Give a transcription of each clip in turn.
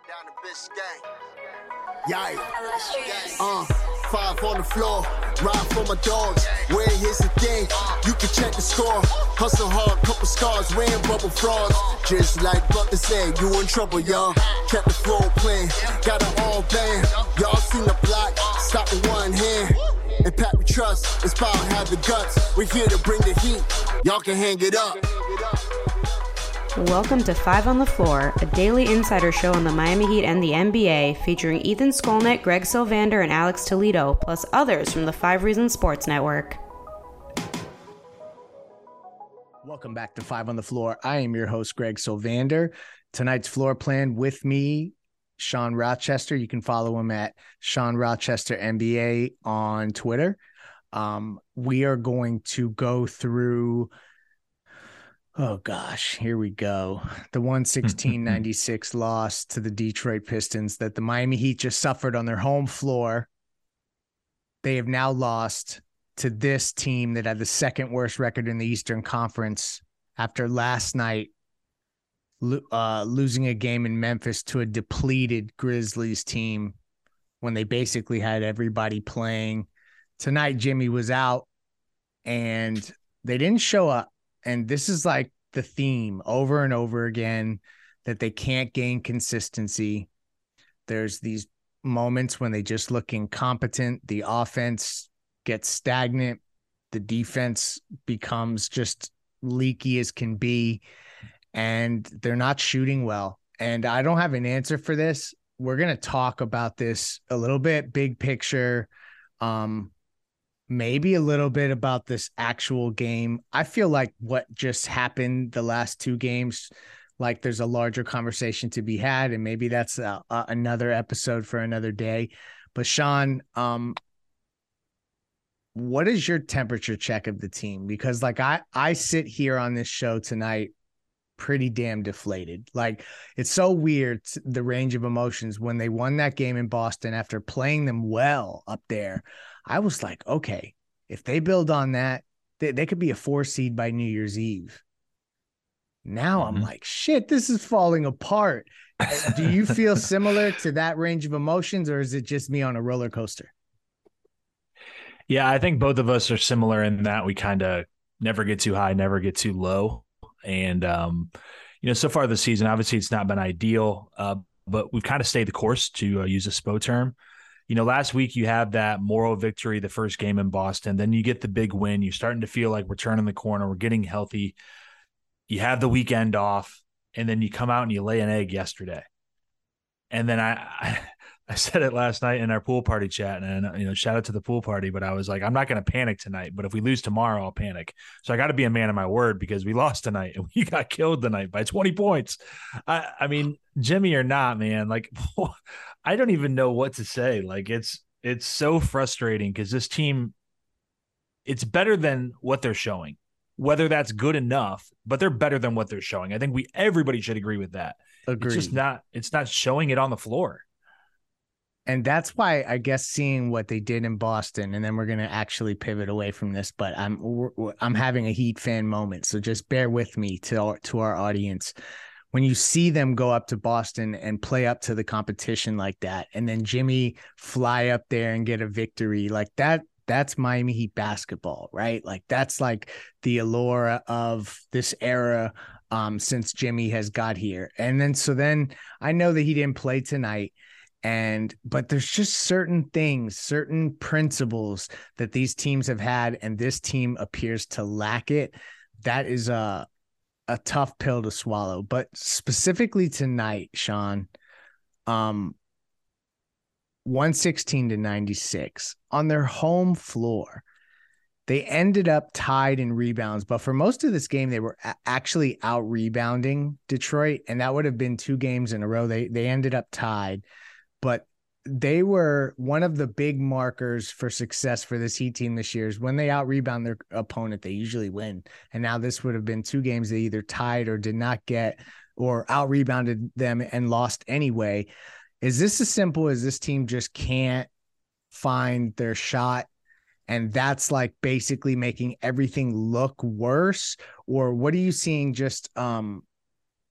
Down the Biscayne. Five on the floor, ride for my dogs. Where here's the thing, you can check the score. Hustle hard, couple scars, wearing bubble frogs. Just like Butler said, you in trouble, y'all. Kept the floor playing, got it all band. Y'all seen the block, stop with one hand. And Pat we trust, it's power have the guts. We're here to bring the heat, y'all can hang it up. Welcome to Five on the Floor, a daily insider show on the Miami Heat and the NBA, featuring Ethan Skolnick, Greg Sylvander, and Alex Toledo, plus others from the 5 Reasons Sports Network. Welcome back to Five on the Floor. I am your host, Greg Sylvander. Tonight's floor plan with me, Sean Rochester. You can follow him at Sean Rochester NBA on Twitter. We are going to go through... Oh, gosh, here we go. The 116-96 loss to the Detroit Pistons that the Miami Heat just suffered on their home floor. They have now lost to this team that had the second worst record in the Eastern Conference after last night losing a game in Memphis to a depleted Grizzlies team when they basically had everybody playing. Tonight, Jimmy was out, and they didn't show up. And this is like the theme over and over again, that they can't gain consistency. There's these moments when they just look incompetent. The offense gets stagnant. The defense becomes just leaky as can be. And they're not shooting well. And I don't have an answer for this. We're going to talk about this a little bit, big picture. Maybe a little bit about this actual game. I feel like what just happened the last 2 games, like there's a larger conversation to be had, and maybe that's another episode for another day. But Sean, what is your temperature check of the team? Because like I sit here on this show tonight pretty damn deflated. Like, it's so weird, the range of emotions. When they won that game in Boston after playing them well up there, I was like, okay, if they build on that, they could be a 4 seed by New Year's Eve. Now I'm like, shit, this is falling apart. Do you feel similar to that range of emotions, or is it just me on a roller coaster? Yeah, I think both of us are similar in that we kind of never get too high, never get too low. And, so far this season, obviously it's not been ideal, but we've kind of stayed the course, to use a SPO term. Last week you have that moral victory, the first game in Boston. Then you get the big win. You're starting to feel like we're turning the corner. We're getting healthy. You have the weekend off, and then you come out and you lay an egg yesterday. And then I said it last night in our pool party chat, and shout out to the pool party, but I was like, I'm not going to panic tonight, but if we lose tomorrow, I'll panic. So I got to be a man of my word, because we lost tonight and we got killed tonight by 20 points. I mean, Jimmy or not, man, like, I don't even know what to say. Like, it's so frustrating, because this team, it's better than what they're showing, whether that's good enough, but they're better than what they're showing. I think everybody should agree with that. Agreed. It's not showing it on the floor. And that's why, I guess, seeing what they did in Boston, and then we're going to actually pivot away from this, but I'm having a Heat fan moment. So just bear with me to our audience. When you see them go up to Boston and play up to the competition like that, and then Jimmy fly up there and get a victory like that, that's Miami Heat basketball, right? Like, that's like the allure of this era since Jimmy has got here. And then I know that he didn't play tonight, but there's just certain things, certain principles that these teams have had, and this team appears to lack it. That is a tough pill to swallow. But specifically tonight, Sean, 116-96 on their home floor. They ended up tied in rebounds, but for most of this game, they were actually out rebounding Detroit, and that would have been 2 games in a row. They ended up tied, but they were one of the big markers for success for this Heat team this year. Is when they out rebound their opponent, they usually win. And now this would have been 2 games they either tied or did not get, or out rebounded them and lost anyway. Is this as simple as this team just can't find their shot, and that's like basically making everything look worse? Or what are you seeing just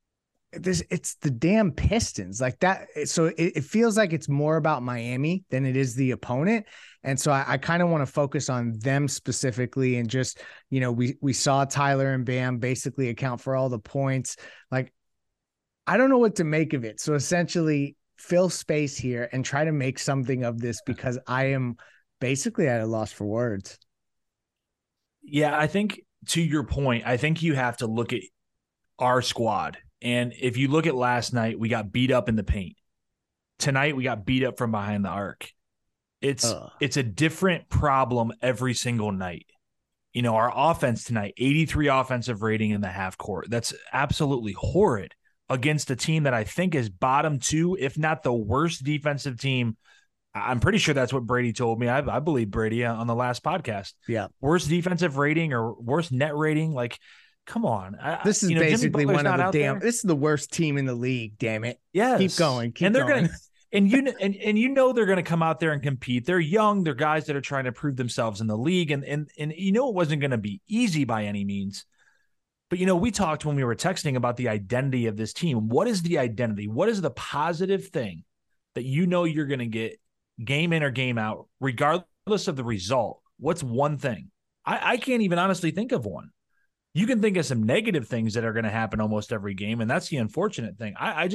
it's the damn Pistons like that. So it feels like it's more about Miami than it is the opponent. And so I kind of want to focus on them specifically. And just, we saw Tyler and Bam basically account for all the points. Like, I don't know what to make of it. So essentially fill space here and try to make something of this, because I am basically at a loss for words. Yeah, I think to your point, I think you have to look at our squad. And if you look at last night, we got beat up in the paint. Tonight, we got beat up from behind the arc. It's a different problem every single night. Our offense tonight, 83 offensive rating in the half court. That's absolutely horrid against a team that I think is bottom 2, if not the worst defensive team. I'm pretty sure that's what Brady told me. I believe Brady on the last podcast. Yeah. Worst defensive rating or worst net rating. Like, come on. This is basically one of the this is the worst team in the league. Damn it. Yes. Keep going. They're going to, they're going to come out there and compete. They're young. They're guys that are trying to prove themselves in the league. And it wasn't going to be easy by any means. But, we talked when we were texting about the identity of this team. What is the identity? What is the positive thing that you're going to get game in or game out, regardless of the result? What's one thing? I can't even honestly think of one. You can think of some negative things that are going to happen almost every game, and that's the unfortunate thing. I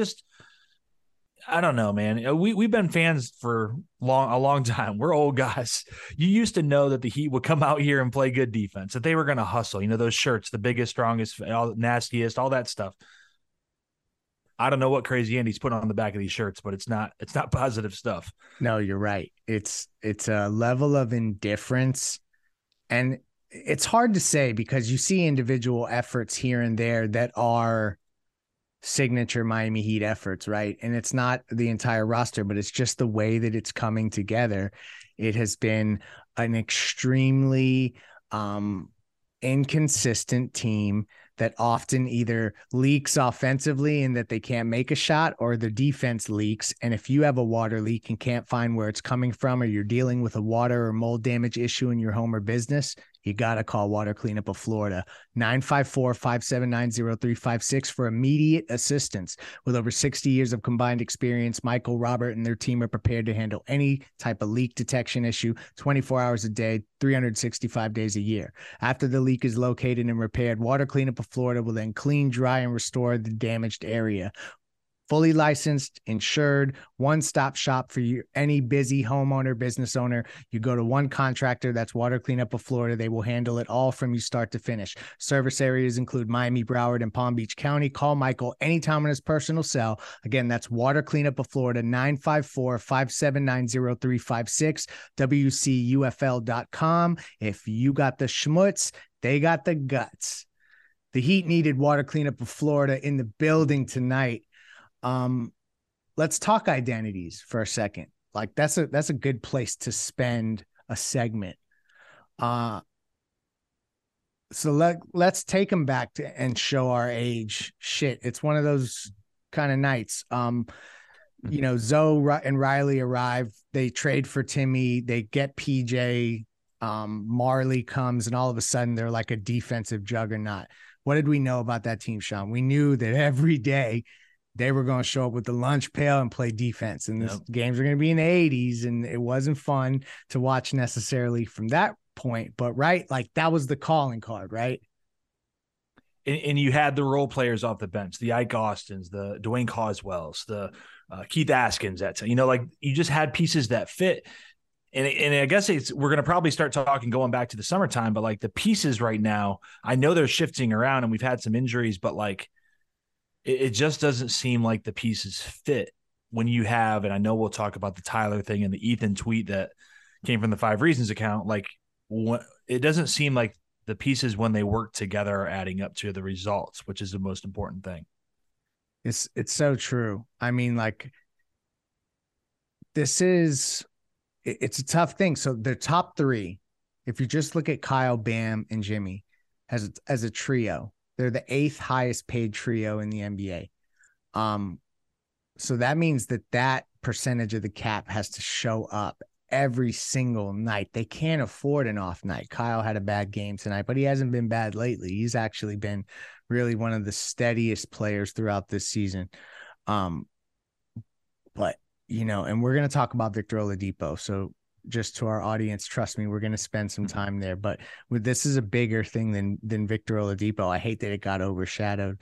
don't know, man. We've been fans for a long time. We're old guys. You used to know that the Heat would come out here and play good defense, that they were going to hustle. Those shirts, the biggest, strongest, all nastiest, all that stuff. I don't know what Crazy Andy's put on the back of these shirts, but it's not positive stuff. No, you're right. It's a level of indifference, and it's hard to say because you see individual efforts here and there that are signature Miami Heat efforts, right? And it's not the entire roster, but it's just the way that it's coming together. It has been an extremely inconsistent team that often either leaks offensively in that they can't make a shot, or the defense leaks. And if you have a water leak and can't find where it's coming from, or you're dealing with a water or mold damage issue in your home or business, you got to call Water Cleanup of Florida, 954-579-0356 for immediate assistance. With over 60 years of combined experience, Michael, Robert, and their team are prepared to handle any type of leak detection issue 24 hours a day, 365 days a year. After the leak is located and repaired, Water Cleanup of Florida will then clean, dry, and restore the damaged area. Fully licensed, insured, one-stop shop for you, any busy homeowner, business owner. You go to one contractor, that's Water Cleanup of Florida. They will handle it all from you start to finish. Service areas include Miami, Broward, and Palm Beach County. Call Michael anytime on his personal cell. Again, that's Water Cleanup of Florida, 954-579-0356, WCUFL.com. If you got the schmutz, they got the guts. The Heat needed Water Cleanup of Florida in the building tonight. Let's talk identities for a second. Like that's a good place to spend a segment. So let's take them back and show our age. Shit, it's one of those kind of nights. Zoe and Riley arrive. They trade for Timmy. They get PJ. Marley comes, and all of a sudden they're like a defensive juggernaut. What did we know about that team, Sean? We knew that every day they were going to show up with the lunch pail and play defense. And the games are going to be in the 80s, and it wasn't fun to watch necessarily from that point. But, right, like that was the calling card, right? And you had the role players off the bench, the Ike Austins, the Dwayne Coswells, the Keith Askins. You just had pieces that fit. And I guess we're going to probably start talking going back to the summertime, but like the pieces right now, I know they're shifting around and we've had some injuries, but like it just doesn't seem like the pieces fit when you have, and I know we'll talk about the Tyler thing and the Ethan tweet that came from the 5 Reasons account. Like it doesn't seem like the pieces when they work together are adding up to the results, which is the most important thing. It's so true. I mean, like it's a tough thing. So the top 3, if you just look at Kyle, Bam, and Jimmy as a trio, they're the 8th highest paid trio in the NBA. So that means that percentage of the cap has to show up every single night. They can't afford an off night. Kyle had a bad game tonight, but he hasn't been bad lately. He's actually been really one of the steadiest players throughout this season. But, and we're going to talk about Victor Oladipo. So just to our audience, trust me, we're going to spend some time there. But this is a bigger thing than Victor Oladipo. I hate that it got overshadowed.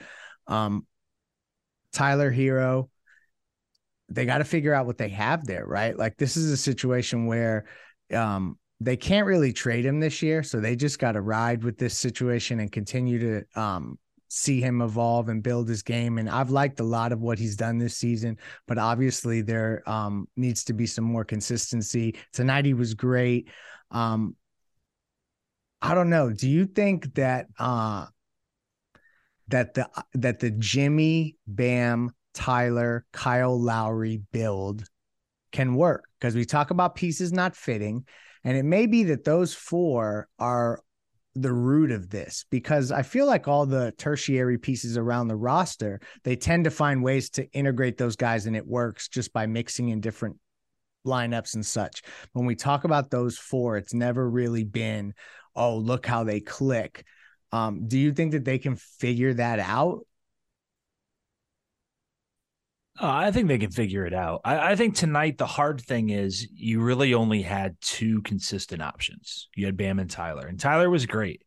Tyler Hero, they got to figure out what they have there, right? Like, this is a situation where they can't really trade him this year. So they just got to ride with this situation and continue to see him evolve and build his game. And I've liked a lot of what he's done this season, but obviously there needs to be some more consistency. Tonight he was great. I don't know. Do you think that that the Jimmy, Bam, Tyler, Kyle Lowry build can work? Because we talk about pieces not fitting, and it may be that those four are the root of this, because I feel like all the tertiary pieces around the roster, they tend to find ways to integrate those guys, and it works just by mixing in different lineups and such. When we talk about those four, it's never really been, oh, look how they click. Do you think that they can figure that out? I think they can figure it out. I think tonight the hard thing is you really only had two consistent options. You had Bam and Tyler was great.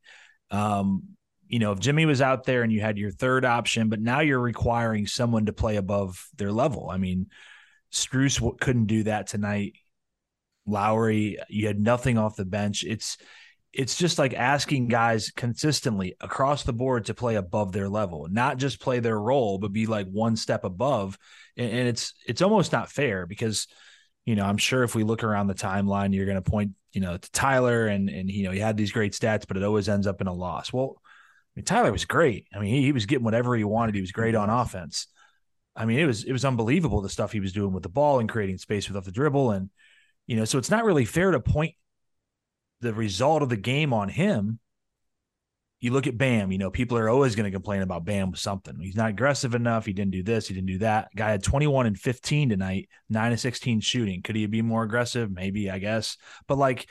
If Jimmy was out there and you had your third option, but now you're requiring someone to play above their level. I mean, Strus couldn't do that tonight. Lowry, you had nothing off the bench. It's just like asking guys consistently across the board to play above their level, not just play their role, but be like one step above. And it's almost not fair because, I'm sure if we look around the timeline, you're going to point, to Tyler and he had these great stats, but it always ends up in a loss. Well, Tyler was great. I mean, he was getting whatever he wanted. He was great on offense. I mean, it was unbelievable the stuff he was doing with the ball and creating space without the dribble. And, so it's not really fair to point the result of the game on him. You look at Bam, people are always going to complain about Bam with something. He's not aggressive enough. He didn't do this. He didn't do that. Guy had 21 and 15 tonight, 9 and 16 shooting. Could he be more aggressive? Maybe, I guess. But like,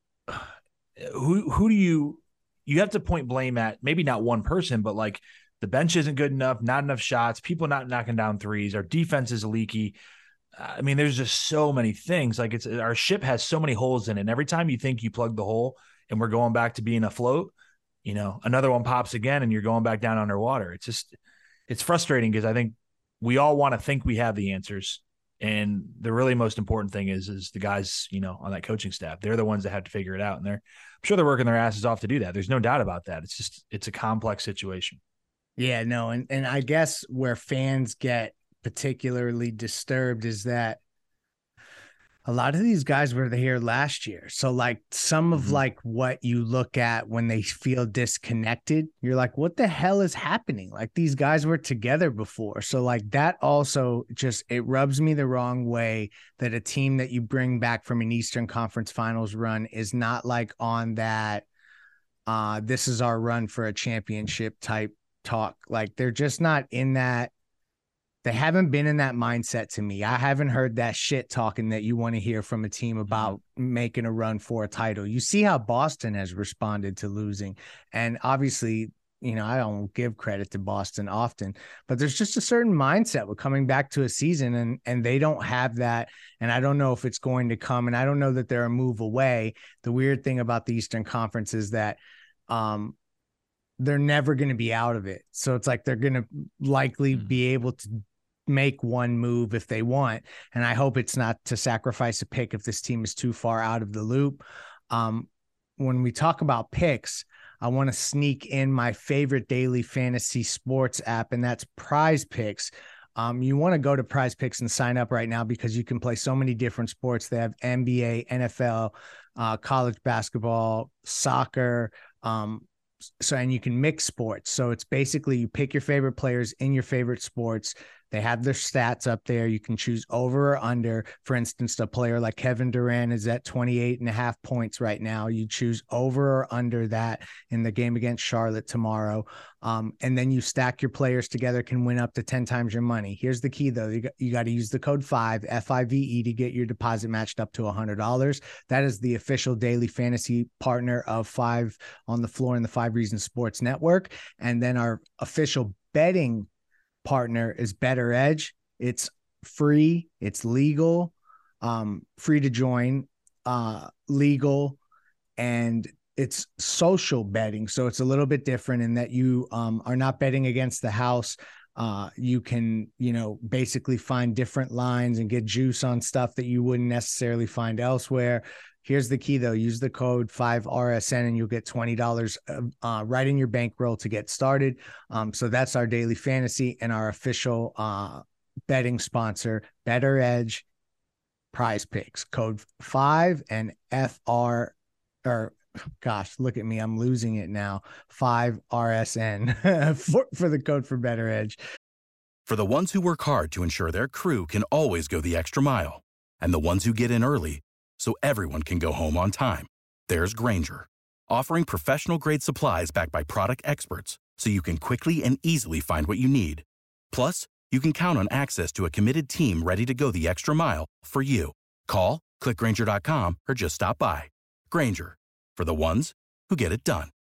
who do you have to point blame at? Maybe not one person, but like the bench isn't good enough, not enough shots, people not knocking down threes. Our defense is leaky. I mean, there's just so many things. Like our ship has so many holes in it. And every time you think you plug the hole and we're going back to being afloat, another one pops again and you're going back down underwater. It's frustrating because I think we all want to think we have the answers. And the really most important thing is the guys, on that coaching staff. They're the ones that have to figure it out. And I'm sure they're working their asses off to do that. There's no doubt about that. It's a complex situation. Yeah, no. And I guess where fans get particularly disturbed is that a lot of these guys were here last year. So like some of like what you look at when they feel disconnected, you're like, what the hell is happening? Like these guys were together before. So like that also it rubs me the wrong way that a team that you bring back from an Eastern Conference Finals run is not like on that, this is our run for a championship type talk. Like they're just not in that. They haven't been in that mindset to me. I haven't heard that shit talking that you want to hear from a team about making a run for a title. You see how Boston has responded to losing. And obviously, I don't give credit to Boston often, but there's just a certain mindset with coming back to a season and they don't have that. And I don't know if it's going to come, and I don't know that they're a move away. The weird thing about the Eastern Conference is that, they're never going to be out of it. So it's like, they're going to likely be able to make one move if they want. And I hope it's not to sacrifice a pick if this team is too far out of the loop. When we talk about picks, I want to sneak in my favorite daily fantasy sports app, and that's Prize Picks. You want to go to Prize Picks and sign up right now because you can play so many different sports. They have NBA, NFL, college basketball, soccer, and you can mix sports. So it's basically you pick your favorite players in your favorite sports. They have their stats up there. You can choose over or under. For instance, a player like Kevin Durant is at 28.5 points right now. You choose over or under that in the game against Charlotte tomorrow. And then you stack your players together, can win up to 10 times your money. Here's the key, though. You got to use the code FIVE to get your deposit matched up to $100. That is the official daily fantasy partner of Five on the Floor in the Five Reasons Sports Network. And then our official betting partner is Better Edge. It's free. It's legal, free to join, legal, and it's social betting. So it's a little bit different in that you are not betting against the house. You can, basically find different lines and get juice on stuff that you wouldn't necessarily find elsewhere. Here's the key, though. Use the code 5RSN and you'll get $20 right in your bankroll to get started. So that's our daily fantasy and our official betting sponsor, Better Edge Prize Picks. Code 5 and FR, or gosh, look at me. I'm losing it now. 5RSN for the code for Better Edge. For the ones who work hard to ensure their crew can always go the extra mile, and the ones who get in early so everyone can go home on time, there's Grainger, offering professional-grade supplies backed by product experts so you can quickly and easily find what you need. Plus, you can count on access to a committed team ready to go the extra mile for you. Call, click Grainger.com, or just stop by. Grainger, for the ones who get it done.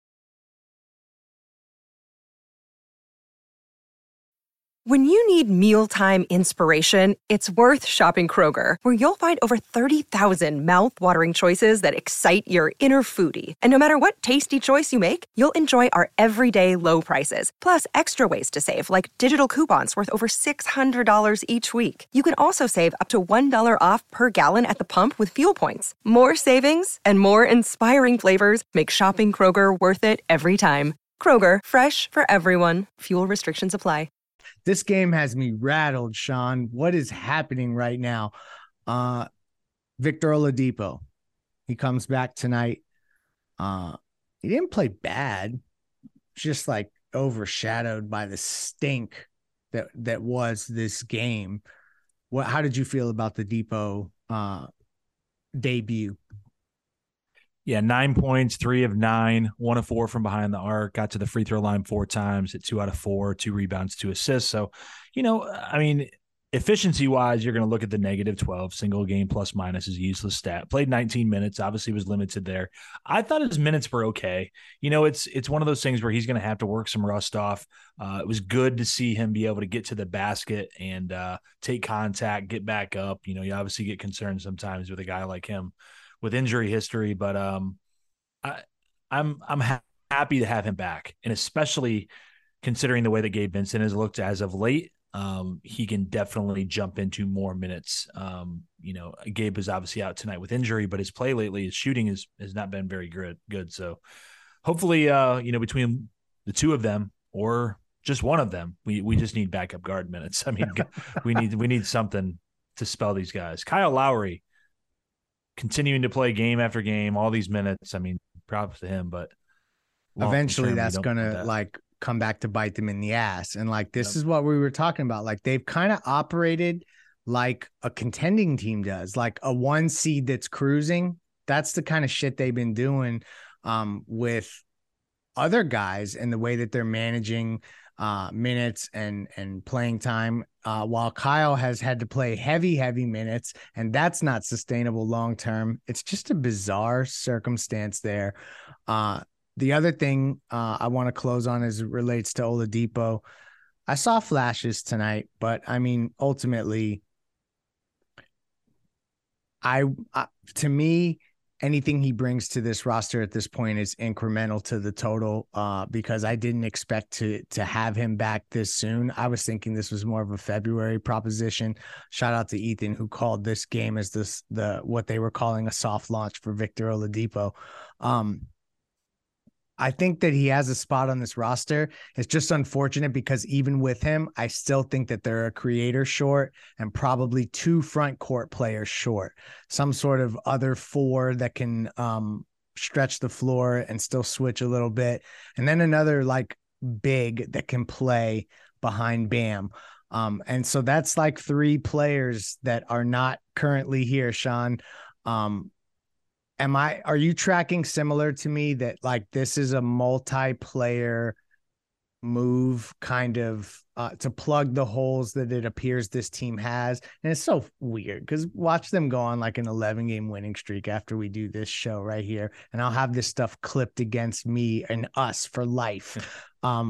When you need mealtime inspiration, it's worth shopping Kroger, where you'll find over 30,000 mouth-watering choices that excite your inner foodie. And no matter what tasty choice you make, you'll enjoy our everyday low prices, plus extra ways to save, like digital coupons worth over $600 each week. You can also save up to $1 off per gallon at the pump with fuel points. More savings and more inspiring flavors make shopping Kroger worth it every time. Kroger, fresh for everyone. Fuel restrictions apply. This game has me rattled, Sean. What is happening right now? Victor Oladipo, he comes back tonight. He didn't play bad, just like overshadowed by the stink that was this game. How did you feel about the Depot debut? Yeah, 9 points, 3 of 9, 1 of 4 from behind the arc, got to the free throw line 4 times, hit 2 out of 4, 2 rebounds, 2 assists. So, efficiency-wise, you're going to look at the -12. Single game plus minus is a useless stat. Played 19 minutes, obviously was limited there. I thought his minutes were okay. It's one of those things where he's going to have to work some rust off. It was good to see him be able to get to the basket and take contact, get back up. You obviously get concerned sometimes with a guy like him with injury history, but I'm happy to have him back, and especially considering the way that Gabe Vincent has looked as of late, he can definitely jump into more minutes. Gabe is obviously out tonight with injury, but his play lately, his shooting has not been very good. So hopefully, between the two of them or just one of them, we just need backup guard minutes. I mean, we need something to spell these guys. Kyle Lowry, continuing to play game after game, all these minutes. I mean, props to him, but eventually that's going to come back to bite them in the ass. And this is what we were talking about. They've kind of operated like a contending team does, like a 1 seed that's cruising. That's the kind of shit they've been doing with other guys and the way that they're managing minutes and playing time, while Kyle has had to play heavy minutes, and that's not sustainable long term. It's just a bizarre circumstance there. The other thing I want to close on as it relates to Oladipo, I saw flashes tonight, but I mean, ultimately, to me, anything he brings to this roster at this point is incremental to the total, because I didn't expect to have him back this soon. I was thinking this was more of a February proposition. Shout out to Ethan, who called this game as what they were calling a soft launch for Victor Oladipo. I think that he has a spot on this roster. It's just unfortunate because even with him, I still think that they're a creator short and probably 2 front court players short. Some sort of other 4 that can stretch the floor and still switch a little bit. And then another big that can play behind Bam. And so that's like 3 players that are not currently here, Sean. Are you tracking similar to me that like this is a multiplayer move kind of to plug the holes that it appears this team has? And it's so weird because watch them go on like an 11-game winning streak after we do this show right here, and I'll have this stuff clipped against me and us for life.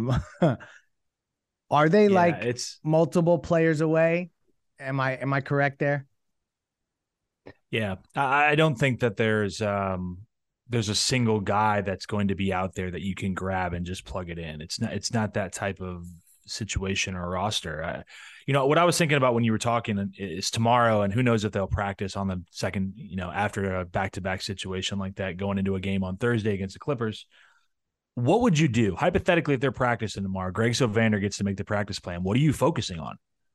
Are they it's multiple players away? Am I correct there? Yeah, I don't think that there's a single guy that's going to be out there that you can grab and just plug it in. It's not that type of situation or roster. What I was thinking about when you were talking is tomorrow, and who knows if they'll practice on the second, after a back-to-back situation like that, going into a game on Thursday against the Clippers. What would you do hypothetically if they're practicing tomorrow? Greg Sylvander gets to make the practice plan. What are you focusing on?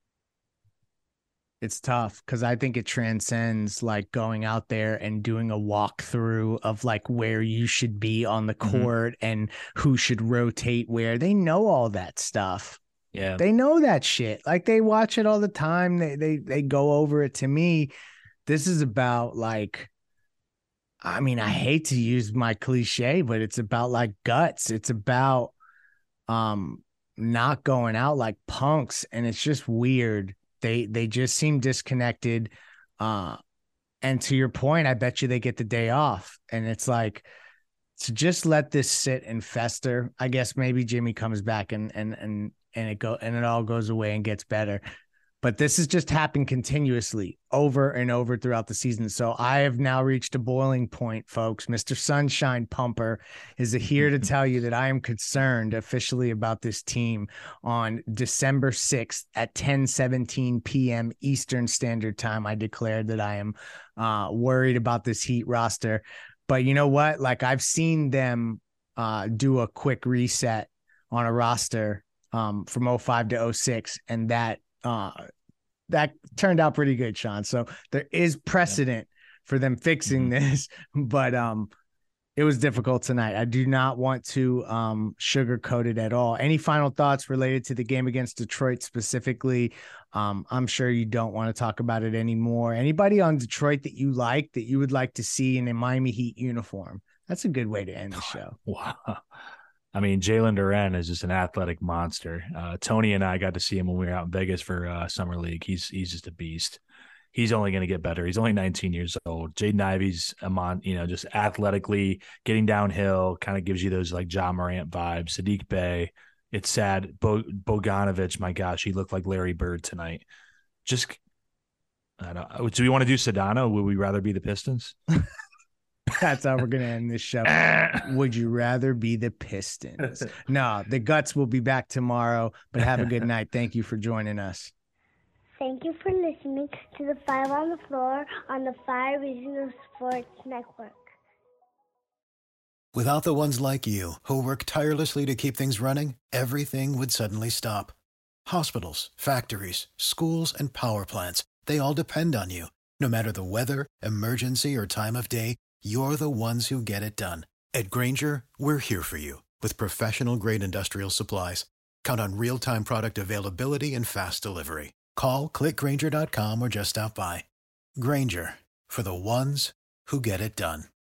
It's tough because I think it transcends like going out there and doing a walkthrough of like where you should be on the court and who should rotate where. They know all that stuff. Yeah, they know that shit. Like they watch it all the time. They go over it. To me, this is about like, I mean, I hate to use my cliche, but it's about like guts. It's about not going out like punks, and it's just weird. They just seem disconnected. And to your point, I bet you they get the day off. And it's like, to just let this sit and fester. I guess maybe Jimmy comes back and it all goes away and gets better. But this has just happened continuously over and over throughout the season. So I have now reached a boiling point, folks. Mr. Sunshine Pumper is here to tell you that I am concerned officially about this team on December 6th at 10:17 p.m. Eastern Standard Time. I declared that I am worried about this Heat roster. But you know what? Like I've seen them do a quick reset on a roster from 05 to 06, and that turned out pretty good, Sean. So there is precedent for them fixing this, but it was difficult tonight. I do not want to sugarcoat it at all. Any final thoughts related to the game against Detroit specifically? I'm sure you don't want to talk about it anymore. Anybody on Detroit that you like, that you would like to see in a Miami Heat uniform? That's a good way to end the show. Wow. I mean, Jalen Duren is just an athletic monster. Tony and I got to see him when we were out in Vegas for Summer League. He's just a beast. He's only going to get better. He's only 19 years old. Jaden Ivey's just athletically getting downhill, kind of gives you those like Ja Morant vibes. Sadiq Bey, it's sad. Bogdanovic, my gosh, he looked like Larry Bird tonight. Just, I don't know. Do we want to do Sedano? Would we rather be the Pistons? That's how we're going to end this show. Would you rather be the Pistons? No, the Guts will be back tomorrow, but have a good night. Thank you for joining us. Thank you for listening to the Five on the Floor on the Five Regional Sports Network. Without the ones like you, who work tirelessly to keep things running, everything would suddenly stop. Hospitals, factories, schools, and power plants, they all depend on you. No matter the weather, emergency, or time of day, you're the ones who get it done. At Grainger, we're here for you with professional-grade industrial supplies. Count on real-time product availability and fast delivery. Call, click Grainger.com, or just stop by. Grainger, for the ones who get it done.